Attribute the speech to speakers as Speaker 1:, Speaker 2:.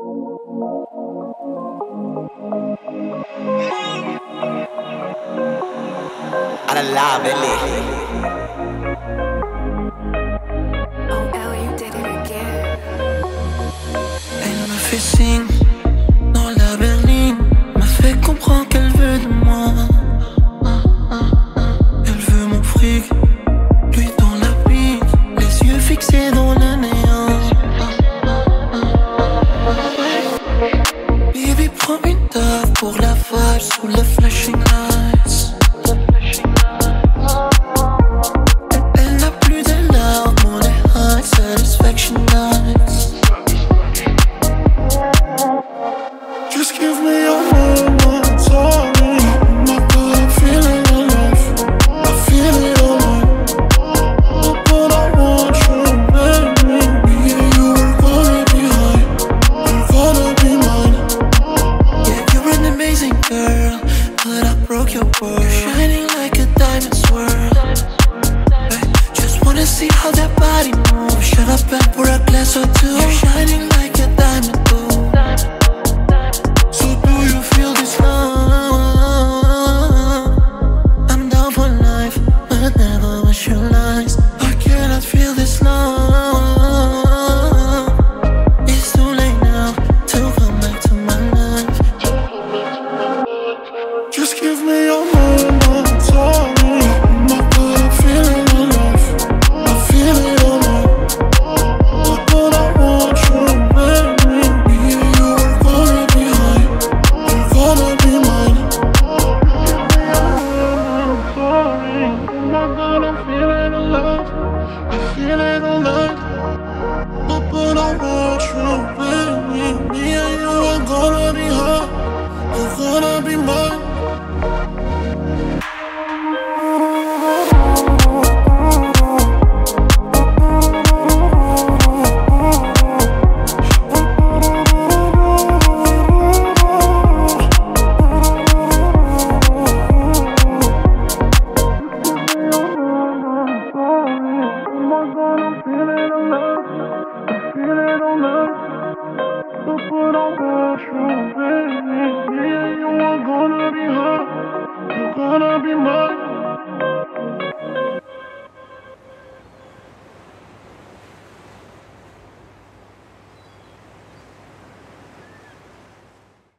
Speaker 1: À la la, belly.
Speaker 2: Oh, Elle, you did it again.
Speaker 3: Elle me fait signe dans la berline, me fait comprendre qu'elle veut de moi. Elle veut mon fric, lui dans la pique, les yeux fixés dans le néant. Baby prend une taf pour la vibe sous le flashing lights. Elle n'a plus de larmes, on est high, satisfaction nights. Just give me your moment, sorry. My God, I'm feeling alive. I feel it all night. But I want you, baby. Me and you are gonna be high. You're gonna be mine. Yeah, you're an amazing girl, but I broke your world. You're shining like a diamond swirl. Hey, just wanna see how that body moves. Shut up and pour a glass or two. You're shining like a diamond too. So do you feel this love? I'm down for life, but never was your lies. I cannot feel this love. It's too late now to come back to my life. Just give me your moment, sorry. My God, I'm feeling alive. I feel it all night. But I want you, baby. Me and you are gonna be high. You're gonna be mine. Sorry. Oh my God, I'm feeling alive. I feel it all night. But I want you, baby. Me and you are gonna be high. You're gonna be mine. But I want you, baby. Me and you are gonna be high. You're gonna be mine.